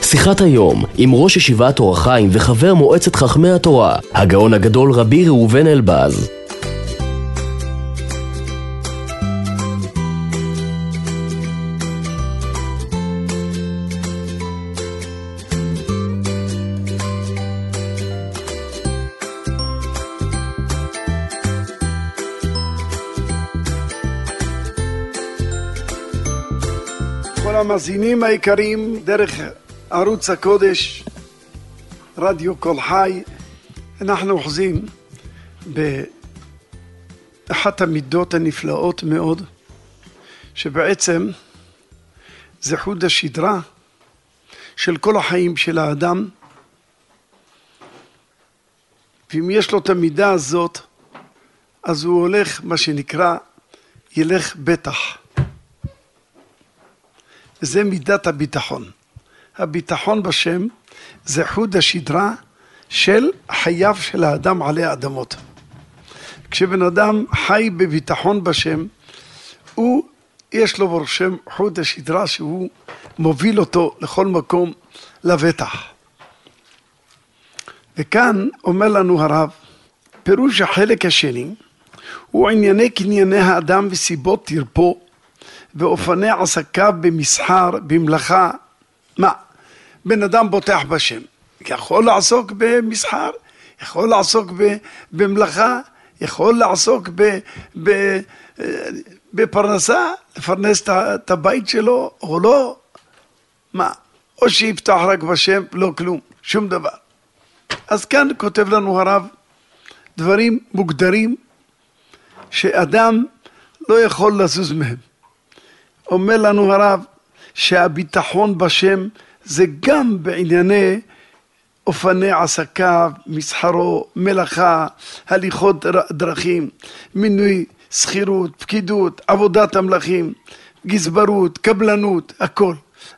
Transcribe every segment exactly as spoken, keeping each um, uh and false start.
שיחת היום עם ראש ישיבת אור החיים וחבר מועצת חכמי התורה, הגאון הגדול רבי ראובן אלבז. כל המאזינים היקרים דרך ערוץ הקודש, רדיו כל חי, אנחנו אוחזים באחת המידות הנפלאות מאוד, שבעצם זה חוט השדרה של כל החיים של האדם, ואם יש לו את המידה הזאת, אז הוא הולך, מה שנקרא, ילך בטח. זה מידת הביטחון. הביטחון בשם זה חוט השדרה של חייו של האדם עלי האדמות. כשבן אדם חי בביטחון בשם, הוא יש לו ברשם חוט השדרה שהוא מוביל אותו לכל מקום לבטח. וכאן אומר לנו הרב, פירוש החלק השני הוא ענייני קנייני האדם וסיבות תרפו ואופני עסקיו במסחר, במלאכה. מה? בן אדם בוטח בשם, יכול לעסוק במסחר, יכול לעסוק במלאכה, יכול לעסוק בפרנסה, לפרנס את הבית שלו או לא. מה? או שיפתח רק בשם, לא כלום, שום דבר. אז כאן כותב לנו הרב דברים מוגדרים שאדם לא יכול לזוז מהם. אומר לנו הרב שהביטחון בשם זה גם בענייני אופני עסקיו, מסחרו, מלאכה, הליכות דרכים, מינוי, שכירות, פקידות, עבודת המלאכים, גזברות, קבלנות, הכל.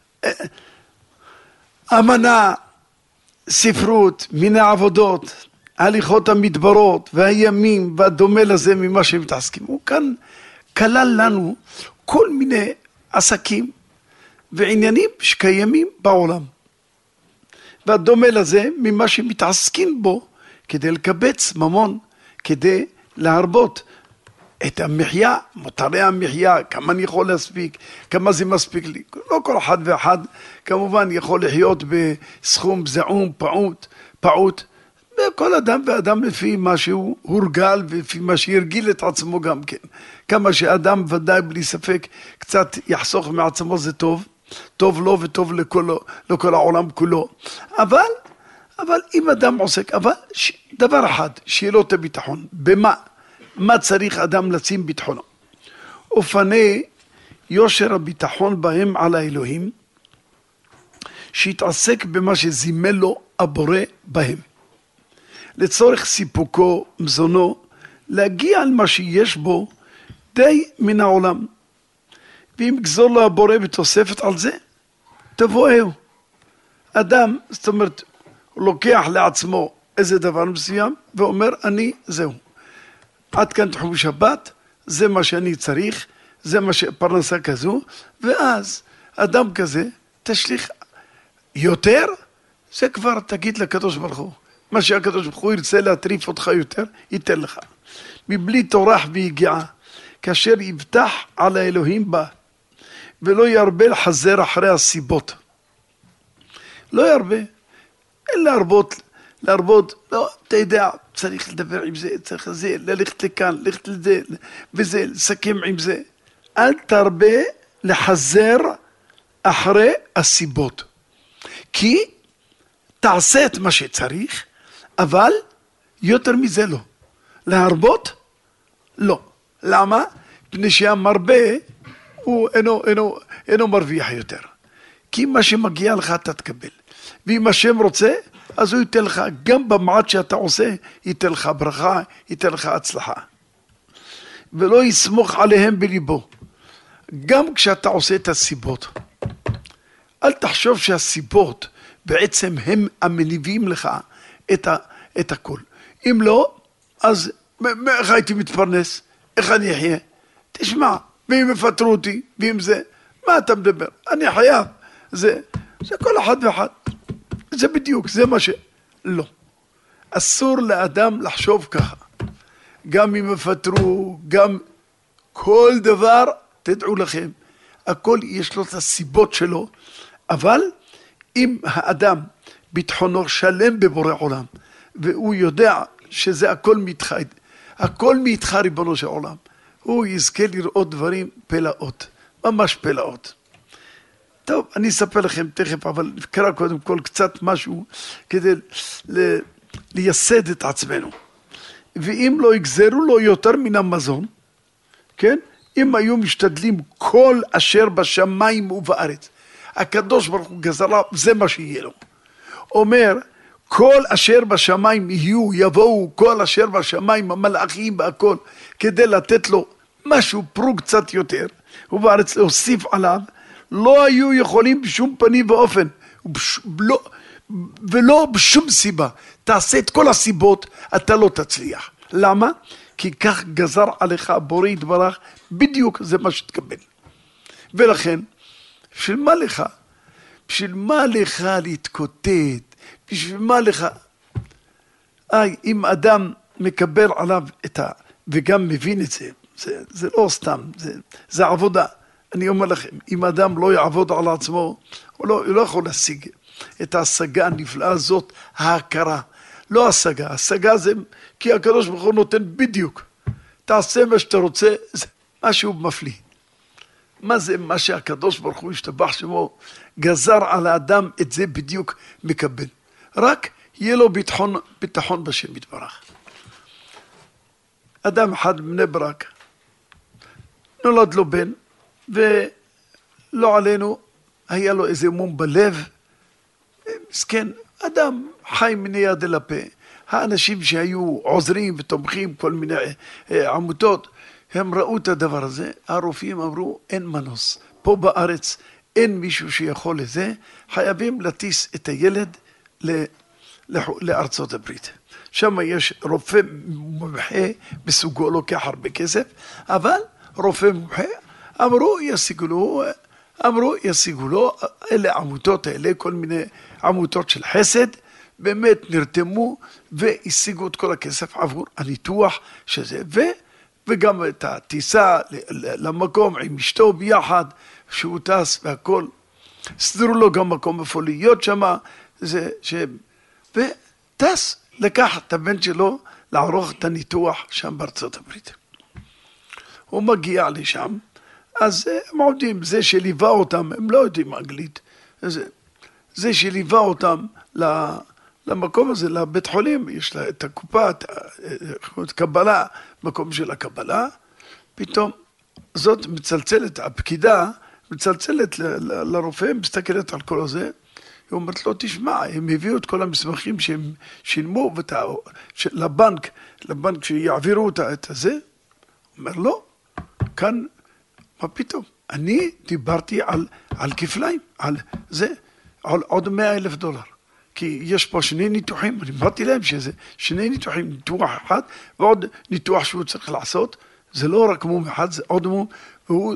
אמנה, ספרות, מיני עבודות, הליכות המדברות והימים והדומה לזה ממה שהם מתעסקים. הוא כאן כלל לנו כל מיני עסקים ועניינים שקיימים בעולם. והדומה לזה ממה שמתעסקים בו כדי לקבץ ממון, כדי להרבות את המחיה, מותרי המחיה, כמה אני יכול להספיק, כמה זה מספיק לי. לא כל אחד ואחד כמובן יכול לחיות בסכום זעום, פעוט, פעוט. כל אדם ואדם לפי מה שהוא הורגל ולפי מה שהרגיל את עצמו גם כן. כמה שאדם ודאי בלי ספק קצת יחסוך מעצמו זה טוב, טוב לו וטוב לכל, לכל העולם כולו. אבל, אבל אם אדם עוסק, אבל ש, דבר אחד, שיהיה לו את הביטחון. במה? מה צריך אדם לשים ביטחונו? אופני יושר הביטחון בהם על האלוהים, שיתעסק במה שזימן לו הבורא בהם. לצורך סיפוקו, מזונו, להגיע על מה שיש בו די מן העולם. ואם גזור לו הבורא בתוספת על זה, תבואהו. אדם, זאת אומרת, הוא לוקח לעצמו איזה דבר מסוים, ואומר, אני זהו. עד כאן תחום שבת, זה מה שאני צריך, זה מה שפרנסה כזו, ואז אדם כזה, תשליך יותר, זה כבר תגיד לקדוש ברוך הוא. מה שהקדוש ברוך הוא ירצה להטריף אותך יותר, ייתן לך. מבלי תורח ויגיעה, כאשר יבטח על האלוהים בה, ולא ירבה לחזר אחרי הסיבות. לא ירבה, אין להרבות, להרבות, לא, אתה יודע, צריך לדבר עם זה, צריך זה, ללכת לכאן, ללכת לזה, וזה, לסכם עם זה. אל תרבה לחזר אחרי הסיבות. כי תעשה את מה שצריך, אבל יותר מזה לא. להרבות? לא. למה? פני שהמרבה הוא אינו, אינו, אינו מרוויח יותר. כי מה שמגיע לך אתה תקבל. ואם השם רוצה, אז הוא ייתן לך, גם במעט שאתה עושה, ייתן לך ברכה, ייתן לך הצלחה. ולא יסמוך עליהם בליבו. גם כשאתה עושה את הסיבות. אל תחשוב שהסיבות בעצם הם המניבים לך את, ה, את הכל. אם לא, אז איך הייתי מתפרנס? איך אני אחיה? תשמע, ואם יפטרו אותי, ואם זה, מה אתה מדבר? אני חייב. זה, זה כל אחד ואחד. זה בדיוק, זה מה ש... לא. אסור לאדם לחשוב ככה. גם אם יפטרו, גם כל דבר, תדעו לכם, הכל יש לו את הסיבות שלו, אבל אם האדם ביטחונו שלם בבורא עולם, והוא יודע שזה הכל מתחד, הכל מתחד ריבונו של עולם, הוא יזכה לראות דברים פלאות, ממש פלאות. טוב, אני אספר לכם תכף, אבל נקרא קודם כל קצת משהו כדי ל... לייסד את עצמנו. ואם לא יגזרו לו יותר מן המזון, כן? אם היו משתדלים כל אשר בשמיים ובארץ, הקדוש ברוך הוא גזרה, זה מה שיהיה לו. אומר, כל אשר בשמיים יהיו, יבואו, כל אשר בשמיים, המלאכים והכל, כדי לתת לו משהו פרוג קצת יותר, ובארץ להוסיף עליו, לא היו יכולים בשום פנים ואופן, ובש... לא... ולא בשום סיבה. תעשה את כל הסיבות, אתה לא תצליח. למה? כי כך גזר עליך בורא יתברך, בדיוק זה מה שתקבל. ולכן, בשביל מה לך? בשביל מה לך להתקוטט? בשביל מה לך? איי, אם אדם מקבל עליו את ה... וגם מבין את זה, זה, זה לא סתם, זה, זה עבודה. אני אומר לכם, אם אדם לא יעבוד על עצמו, הוא לא, הוא לא יכול להשיג את ההשגה הנפלאה הזאת, ההכרה. לא השגה, השגה זה כי הקדוש ברוך הוא נותן בדיוק. תעשה מה שאתה רוצה, זה משהו מפליא. מה זה מה שהקדוש ברוך הוא השתבח שמו, גזר על האדם את זה בדיוק מקבל. רק יהיה לו ביטחון, ביטחון בשם יתברך. אדם אחד בני ברק, נולד לו בן, ולא עלינו, היה לו איזה מום בלב, מסכן, אדם חי מן יד אל הפה. האנשים שהיו עוזרים ותומכים, כל מיני אה, עמותות, הם ראו את הדבר הזה, הרופאים אמרו, אין מנוס. פה בארץ אין מישהו שיכול לזה, חייבים לטיס את הילד ל, לארצות הברית. שם יש רופא מומחה בסוגו, לוקח הרבה כסף, אבל רופא מומחה, אמרו, ישיגו לו, אמרו, ישיגו לו, אלה עמותות האלה, כל מיני עמותות של חסד, באמת נרתמו והשיגו את כל הכסף עבור הניתוח שזה, ו, וגם את הטיסה למקום עם אשתו ביחד, שהוא טס והכל, סדרו לו גם מקום איפה להיות שם, זה, ש... וטס, לקח את הבן שלו לערוך את הניתוח שם בארצות הברית. הוא מגיע לשם, אז הם עובדים, זה שליווה אותם, הם לא יודעים אנגלית, זה, זה שליווה אותם למקום הזה, לבית חולים, יש לה את הקופה, את הקבלה, מקום של הקבלה, פתאום זאת מצלצלת, הפקידה מצלצלת לרופא, מסתכלת על כל הזה, היא אומרת לו, תשמע, הם הביאו את כל המסמכים שהם שילמו לבנק, לבנק שיעבירו את זה, הוא אומר, לא, כאן, מה פתאום? אני דיברתי על, על כפליים, על זה, על עוד מאה אלף דולר. כי יש פה שני ניתוחים, אני אמרתי להם שזה שני ניתוחים, ניתוח אחד ועוד ניתוח שהוא צריך לעשות, זה לא רק מום אחד, זה עוד מום, והוא,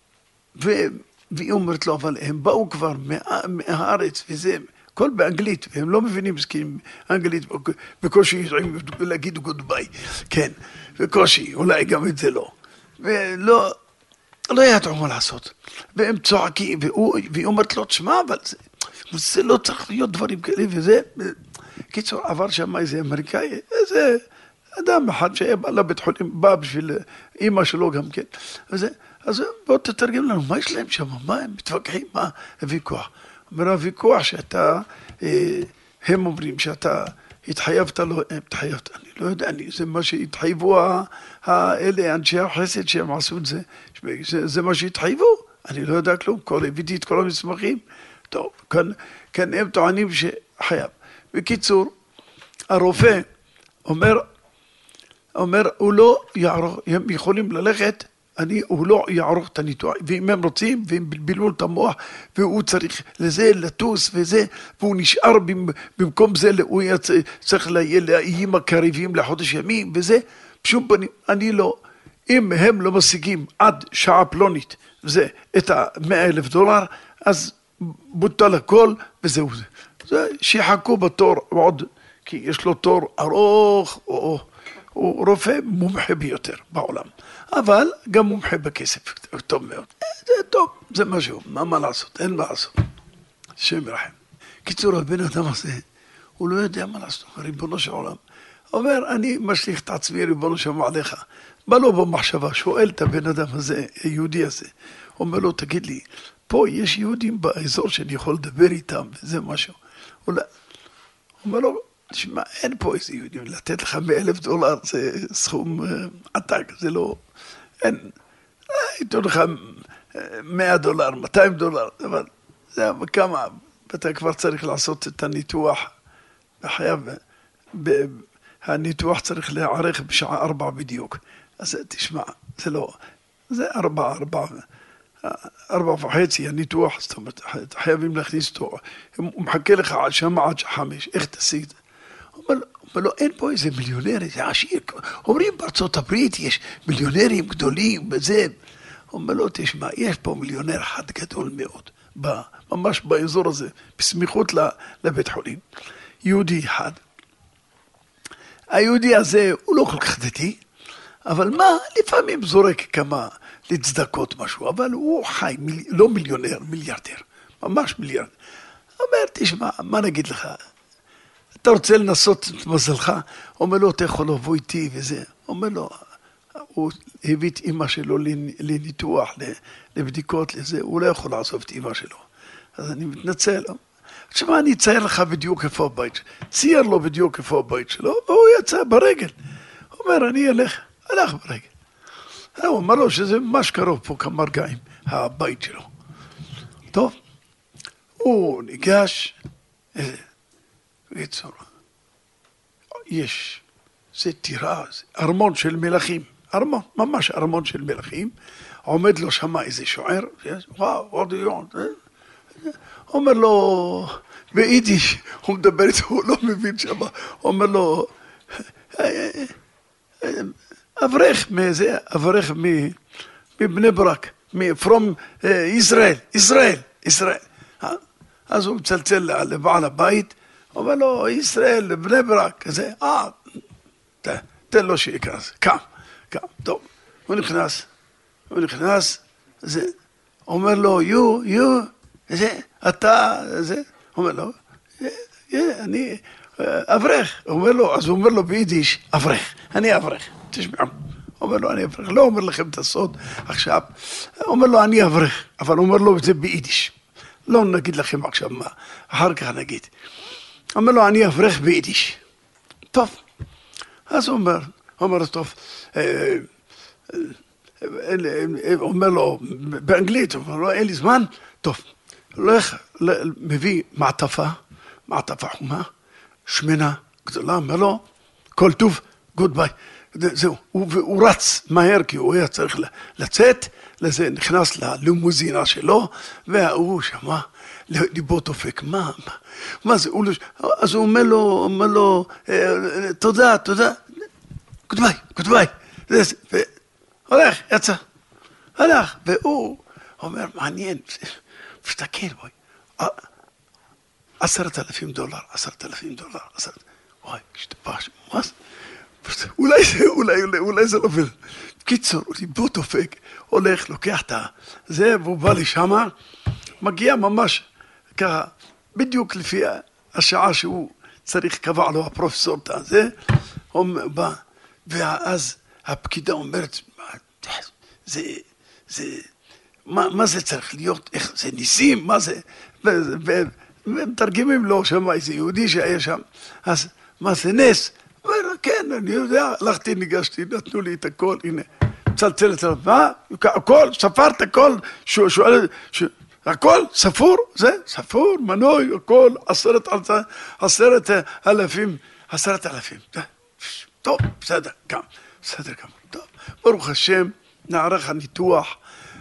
ו, והיא אומרת לו, אבל הם באו כבר מה, מהארץ וזה, הכל באנגלית, והם לא מבינים סכים אנגלית, בקושי יודעים להגיד גודביי, כן, בקושי, אולי גם את זה לא, ולא, לא ידעו מה לעשות, והם צועקים, והיא אומרת לו, תשמע, אבל זה, זה לא צריך להיות דברים כאלה, וזה, קיצור, עבר שם איזה אמריקאי, איזה אדם אחד שהיה בא לבית חולים, בא בשביל אמא שלו גם כן, וזה, אז בוא תתרגם לנו, מה יש להם שם, מה הם מתווכחים, מה הוויכוח? אומר, הוויכוח שאתה, הם אומרים שאתה התחייבת, לא, הם התחייבת, אני לא יודע, אני, זה מה שהתחייבו האלה, אנשי החסד שהם עשו את זה, זה, זה מה שהתחייבו, אני לא יודע כלום, כל, הבאתי את כל המסמכים, טוב, כאן, כאן הם טוענים שחייב. בקיצור, הרופא אומר, אומר, הוא לא יערוך, הם יכולים ללכת, אני, הוא לא יערוך את הניתוח, ואם הם רוצים, והם בלבלו את המוח, והוא צריך לזה, לטוס וזה, והוא נשאר במקום זה, הוא צריך לאיים הקריבים לחודש ימים, וזה, בשום פנים, אני לא, אם הם לא משיגים עד שעה פלונית, וזה את ה-מאה אלף דולר, אז בוטל הכל, וזהו זה. זה שיחכו בתור עוד, כי יש לו תור ארוך, או, הוא רופא מומחה ביותר בעולם. אבל גם מומחה בכסף, טוב מאוד. זה טוב, זה משהו, מה מה לעשות, אין מה לעשות. שם ירחם. קיצור, הבן אדם הזה, הוא לא יודע מה לעשות, ריבונו של עולם. אומר, אני משליך את עצמי, ריבונו של עליך. בא לו במחשבה, שואל את הבן אדם הזה, היהודי הזה, אומר לו, תגיד לי, פה יש יהודים באזור שאני יכול לדבר איתם, וזה משהו. הוא אומר לו, תשמע, אין פה איזה יהודים, לתת לך מאלף דולר, זה סכום עתק, זה לא, אין, ייתנו לך מאה דולר, מאתיים דולר, אבל זה כמה, אתה כבר צריך לעשות את הניתוח, בחייב, הניתוח צריך להערך בשעה ארבע בדיוק, אז תשמע, זה לא, זה ארבע, ארבע, ארבע וחצי, הניתוח, זאת אומרת, חייבים להכניס אותו, הוא מחכה לך שם עד חמש, איך תשיג את זה? אומר לו, אין פה איזה מיליונר, זה עשיר, אומרים בארצות הברית יש מיליונרים גדולים וזה, אומר לו, תשמע, יש פה מיליונר אחד גדול מאוד, ממש באזור הזה, בסמיכות לבית חולים, יהודי אחד. היהודי הזה הוא לא כל כך דתי, אבל מה, לפעמים זורק כמה לצדקות משהו, אבל הוא חי, מיל... לא מיליונר, מיליארדר, ממש מיליארד. אומר, תשמע, מה נגיד לך? אתה רוצה לנסות את מזלך? אומר לו, אתה יכול לבוא איתי וזה. אומר לו, הוא הביא את אמא שלו לניתוח, לבדיקות, לזה, הוא לא יכול לעזוב את אמא שלו. אז אני מתנצל. תשמע, אני אצייר לך בדיוק איפה הבית. צייר לו בדיוק איפה הבית שלו, והוא יצא ברגל. הוא אומר, אני אלך, הלך ברגל. הוא אמר לו שזה ממש קרוב פה כמה רגעים, הבית שלו. טוב, הוא ניגש, ויצור, יש, זה טירה, זה ארמון של מלכים, ארמון, ממש ארמון של מלכים, עומד לו שם איזה שוער, וואו, עוד יום, אומר לו, ביידיש, הוא מדבר איתו, הוא לא מבין שם, אומר לו, אברך מזה, אברך מבני ברק, from ישראל, ישראל, ישראל. אז הוא מצלצל לבעל הבית, אומר לו, ישראל, בני ברק, כזה, אה, תן לו שיקרס, קם, קם, טוב. הוא נכנס, הוא נכנס, זה, אומר לו, יו, יו, זה, אתה, זה, אומר לו, אני אברך, אומר לו, אז הוא אומר לו ביידיש, אברך, אני אברך. תשמעו, אומר לו אני אברך, לא אומר לכם את הסוד עכשיו, אומר לו אני אברך, אבל אומר לו זה ביידיש, לא נגיד לכם עכשיו מה, אחר כך נגיד, אומר לו אני אברך ביידיש, טוב, אז הוא אומר, אומר לו טוב, אומר לו באנגלית, אומר לו אין לי זמן, טוב, הולך, מביא מעטפה, מעטפה חומה, שמנה גדולה, אומר לו, כל טוב, גוד ביי. זהו, הוא רץ מהר כי הוא היה צריך לצאת, לזה נכנס ללימוזינה שלו, והוא שמע, ליבו דופק, מה, מה, מה זה, אז הוא אומר לו, אומר לו, תודה, תודה, גוד ביי, גוד ביי, והולך, יצא, הלך, והוא אומר, מעניין, פשתקן בוי, עשרת אלפים דולר, עשרת אלפים דולר, עשרת, וואי, שתפש, מה זה? אולי זה, אולי, אולי, אולי זה לא פיל. קיצור, הוא ליבו דופק, הולך, לוקח את זה, והוא בא לי שמה, מגיע ממש ככה, בדיוק לפי השעה שהוא צריך, קבע לו הפרופסור את זה, הוא בא, ואז הפקידה אומרת, זה, זה, מה, מה זה צריך להיות, איך, זה ניסים, מה זה, ומתרגמים לו שם איזה יהודי שהיה שם, אז מה זה נס? כן, אני יודע, הלכתי, ניגשתי, נתנו לי את הכל, הנה, צלצלת עליו, מה? הכל, ספרת הכל, שואל, הכל, ספור, זה, ספור, מנוי, הכל, עשרת, עשרת אלפים, עשרת אלפים, טוב, בסדר, גם, בסדר, גם, טוב, ברוך השם, נערך הניתוח,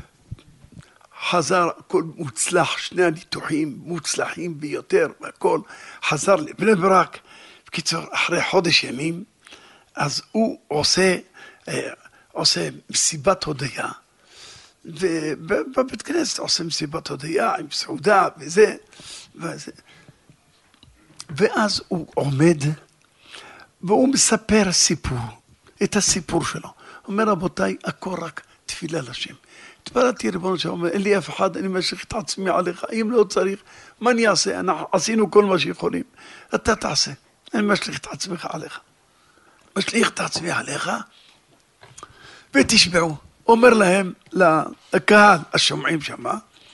חזר, הכל מוצלח, שני הניתוחים מוצלחים ביותר, הכל חזר לבני ברק, בקיצור, אחרי חודש ימים, אז הוא עושה, עושה מסיבת הודיה ובבית כנסת עושים סיבת הודיה עם סעודה וזה, וזה. ואז הוא עומד והוא מספר סיפור, את הסיפור שלו. אומר, רבותיי, הכל רק תפילה לשם. התפללתי ריבונו של עולם, אין לי אף אחד, אני משליך את עצמי עליך, אם לא צריך, מה אני אעשה? אנחנו עשינו כל מה שיכולים. אתה תעשה, אני משליך את עצמך עליך. משליך את עצמי עליך, ותשמעו. אומר להם, לקהל השומעים שמה,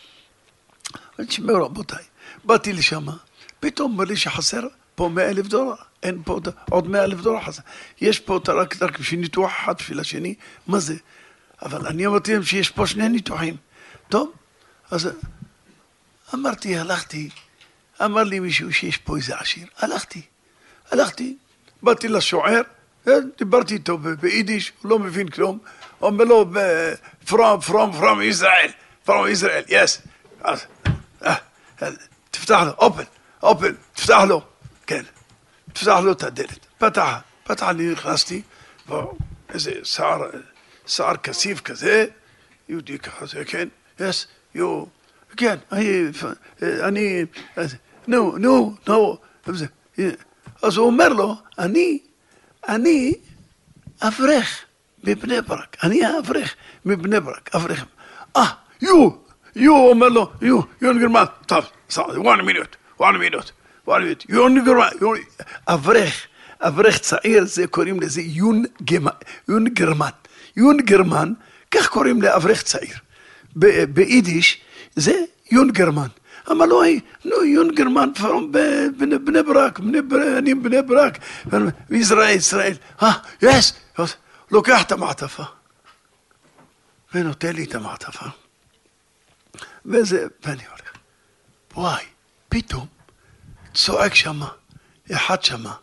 תשמעו רבותיי, באתי לשם, פתאום אומר לי שחסר פה מאה אלף דולר, אין פה עוד מאה אלף דולר חסר. יש פה רק, רק בשביל ניתוח אחד, בשביל השני, מה זה? אבל אני אמרתי להם שיש פה שני ניתוחים. טוב, אז אמרתי, הלכתי, אמר לי מישהו שיש פה איזה עשיר, הלכתי, הלכתי, באתי לשוער, דיברתי איתו ביידיש, הוא לא מבין כלום, אומר לו, from, from, from Israel, from Israel, yes. אז, תפתח לו, open, open, תפתח לו, כן, תפתח לו את הדלת, פתח, פתח לי, נכנסתי, ואיזה שער, שער כסיף כזה, יהודי ככה זה, כן, yes, you, כן, אני, נו, נו, נו, אז הוא אומר לו, אני, אני אברך מבני ברק, אני אברך מבני ברק, אברך, אה, יו, יו, אומר לו, יו, יון גרמן, טוב, one minute, one minute, one minute, יון גרמן, אברך, אברך צעיר, זה קוראים לזה יון גרמן, יון גרמן, כך קוראים לאברך צעיר, ביידיש זה יון גרמן, אמר לו, נו, יון גרמן, בני ברק, אני בני ברק, ישראל, ישראל, אה, יש, לוקח את המעטפה, ונותן לי את המעטפה, וזה, ואני הולך, וואי, פתאום, צועק שמה, אחד שמה,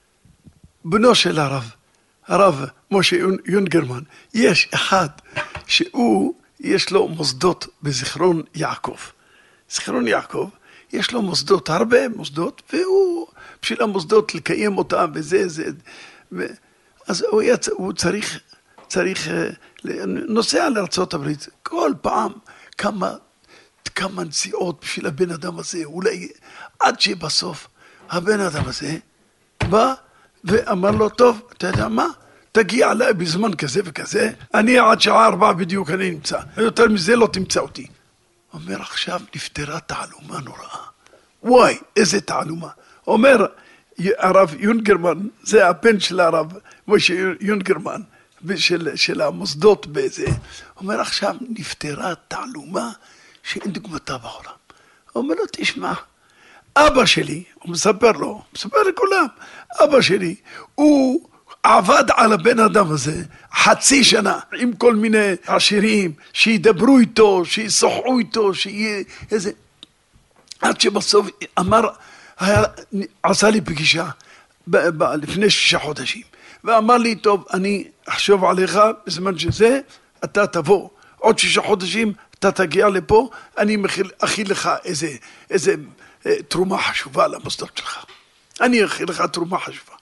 בנו של הרב, הרב משה יונגרמן, יש אחד שהוא, יש לו מוסדות בזיכרון יעקב, זיכרון יעקב, יש לו מוסדות, הרבה מוסדות, והוא, בשביל המוסדות לקיים אותם, וזה, זה, ו... אז הוא, יצ... הוא צריך, צריך, נוסע לארצות הברית, כל פעם כמה, כמה נסיעות בשביל הבן אדם הזה, אולי עד שבסוף הבן אדם הזה בא ואמר לו, טוב, אתה יודע מה? תגיע אליי בזמן כזה וכזה, אני עד שעה ארבע בדיוק אני נמצא, יותר מזה לא תמצא אותי. אומר, עכשיו נפטרה תעלומה נוראה. וואי, איזה תעלומה. אומר, הרב יונגרמן, זה הבן של הרב משה יונגרמן, של, של המוסדות בזה. אומר, עכשיו נפטרה תעלומה שאין דוגמתה בעולם. אומר לו, תשמע, אבא שלי, הוא מספר לו, מספר לכולם, אבא שלי, הוא עבד על הבן אדם הזה חצי שנה, עם כל מיני עשירים, שידברו איתו, שישוחחו איתו, שיהיה איזה... עד שבסוף אמר, היה, עשה לי פגישה ב, ב, לפני שישה חודשים, ואמר לי, טוב, אני אחשוב עליך בזמן שזה, אתה תבוא, עוד שישה חודשים, אתה תגיע לפה, אני אכיל לך איזה, איזה אה, תרומה חשובה למוסדות שלך. אני אכיל לך תרומה חשובה.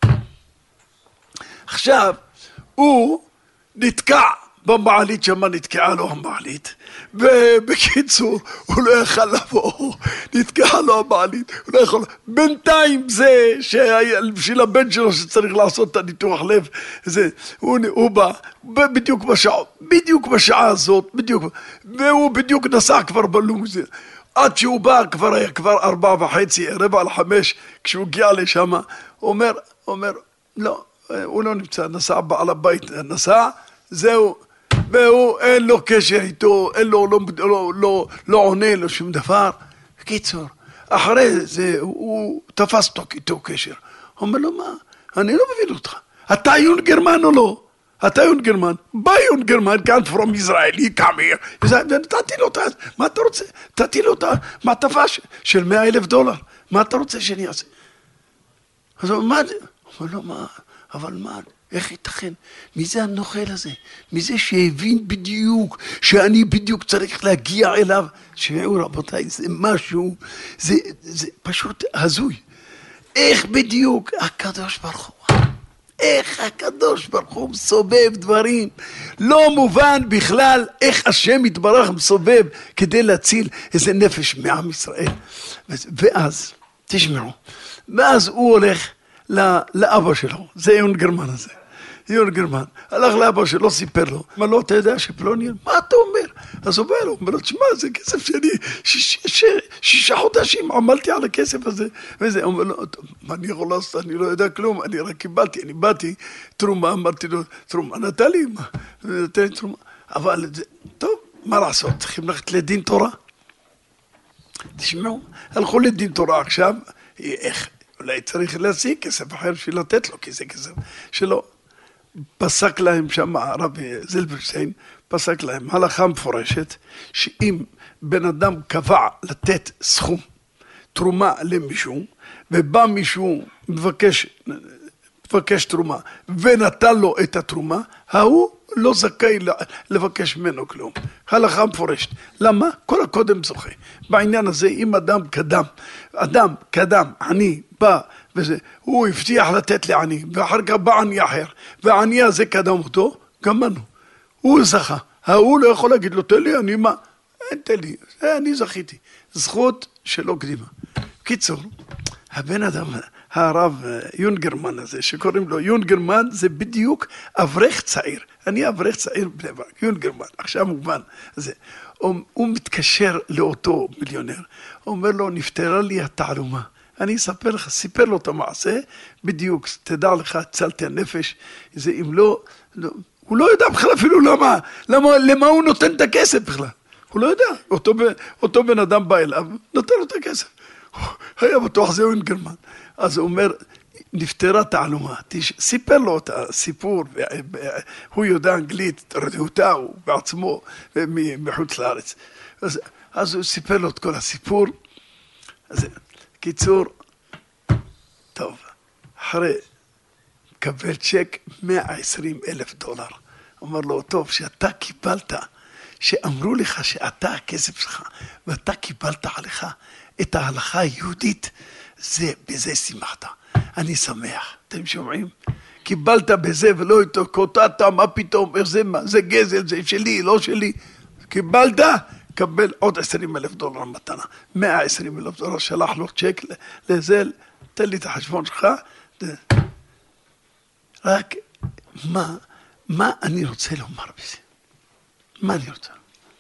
עכשיו, הוא נתקע במעלית, שמה נתקעה לו המעלית, ובקיצור, הוא לא יכל לבוא, נתקעה לו המעלית, הוא לא יכול, בינתיים זה, בשביל הבן שלו שצריך לעשות את הניתוח לב, זה, הוא, הוא בא, בדיוק בשעה, בדיוק בשעה הזאת, בדיוק, והוא בדיוק נסע כבר בלו"ז, עד שהוא בא, כבר היה כבר ארבע וחצי, רבע על חמש, כשהוא הגיע לשם, אומר, אומר, לא, הוא לא נמצא, נסע בעל הבית, נסע, זהו, והוא אין לו קשר איתו, אין לו, לא, לא, לא, לא עונה לו שום דבר. בקיצור, אחרי זה הוא תפס איתו קשר. הוא אומר לו, מה? אני לא מבין אותך. אתה יונגרמן או לא? אתה יונגרמן? בא יונגרמן, כאן from Israel, he come here. נתתי לו את זה, מה אתה רוצה? נתתי לו את המעטפה של מאה אלף דולר. מה אתה רוצה שאני אעשה? אז הוא אומר, הוא אומר לו, מה? אבל מה? איך ייתכן? מי זה הנוכל הזה? מי זה שהבין בדיוק שאני בדיוק צריך להגיע אליו? שמעו רבותיי, זה משהו, זה, זה פשוט הזוי. איך בדיוק הקדוש ברוך הוא? איך הקדוש ברוך הוא מסובב דברים, לא מובן בכלל איך השם יתברך מסובב כדי להציל איזה נפש מעם ישראל. ואז, תשמעו, ואז הוא הולך לאבא שלו, זה יונגרמן הזה. יונגרמן, הלך לאבא שלו, סיפר לו, מה לא, אתה יודע שפלוני, מה אתה אומר? אז הוא אומר לו, אומר לו, תשמע, זה כסף שלי, שישה חודשים עמלתי על הכסף הזה, וזה, אומר לו, מה אני יכול לעשות? אני לא יודע כלום, אני רק קיבלתי, אני באתי, תרומה, אמרתי לו, תרומה, נתן לי, נתן לי תרומה, אבל זה, טוב, מה לעשות? צריכים ללכת לדין תורה. תשמעו, הלכו לדין תורה עכשיו, איך, אולי צריך להשיג כסף אחר בשביל לתת לו, כי זה כסף שלו. פסק להם שם הרבי זילברשטיין, פסק להם הלכה מפורשת, שאם בן אדם קבע לתת סכום, תרומה למישהו, ובא מישהו מבקש, מבקש תרומה, ונתן לו את התרומה, ההוא לא זכאי לבקש ממנו כלום. הלכה מפורשת. למה? כל הקודם זוכה. בעניין הזה, אם אדם קדם, אדם קדם, עני, בא, וזה, הוא הבטיח לתת לעני, ואחר כך בא עני אחר, והעני הזה קדם אותו, גמרנו. הוא זכה. ההוא לא יכול להגיד לו, תן לי, אני מה? אין תן לי, אני זכיתי. זכות שלא קדימה. קיצור, הבן אדם, הרב יונגרמן הזה, שקוראים לו יונגרמן, זה בדיוק אברך צעיר. אני אברך צעיר בני ברק, יונגרמן, עכשיו מובן. זה, הוא, הוא מתקשר לאותו מיליונר, הוא אומר לו, נפטרה לי התעלומה. אני אספר לך, סיפר לו את המעשה, בדיוק, תדע לך, הצלתי הנפש, זה אם לא, לא, הוא לא יודע בכלל אפילו למה, למה, למה הוא נותן את הכסף בכלל. הוא לא יודע, אותו, אותו בן אדם בא אליו, נותן לו את הכסף. היה בטוח זה יונגרמן. אז הוא אומר, נפטרה תעלומה, סיפר לו את הסיפור, הוא יודע אנגלית, רדיותה, הוא בעצמו מחוץ לארץ. אז, אז הוא סיפר לו את כל הסיפור. אז קיצור, טוב, אחרי קבל צ'ק מאה ועשרים אלף דולר. אומר לו, טוב, שאתה קיבלת, שאמרו לך שאתה הכסף שלך, ואתה קיבלת עליך את ההלכה היהודית, זה, בזה שמחת. אני שמח. אתם שומעים? קיבלת בזה ולא איתו, קוטעת, מה פתאום, איך זה מה? זה גזל, זה שלי, לא שלי. קיבלת, קבל עוד עשרים אלף דולר מתנה. מאה ועשרים אלף דולר, שלח לו צ'ק לזה, תן לי את החשבון שלך. רק, מה, מה אני רוצה לומר בזה? מה אני רוצה?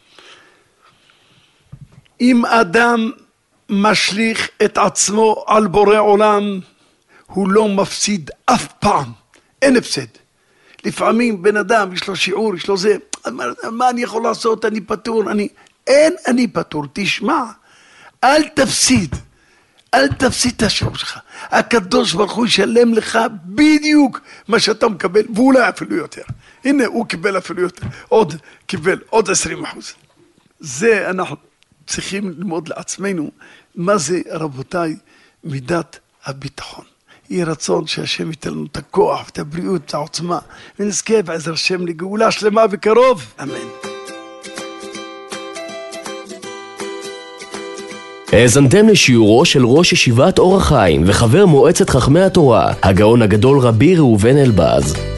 אם אדם משליך את עצמו על בורא עולם, הוא לא מפסיד אף פעם, אין הפסד. לפעמים בן אדם, יש לו שיעור, יש לו זה, מה אני יכול לעשות, אני פטור, אני, אין אני פטור, תשמע, אל תפסיד, אל תפסיד את השיעור שלך. הקדוש ברוך הוא ישלם לך בדיוק מה שאתה מקבל, ואולי אפילו יותר. הנה, הוא קיבל אפילו יותר, עוד קיבל, עוד עשרים אחוז. זה אנחנו צריכים ללמוד לעצמנו, מה זה רבותיי מידת הביטחון. יהיה רצון שהשם ייתן לנו את הכוח, את הבריאות, את העוצמה, ונזכה בעזר השם לגאולה שלמה וקרוב. אמן. האזנתם לשיעורו של ראש ישיבת אור החיים וחבר מועצת חכמי התורה, הגאון הגדול רבי ראובן אלבז.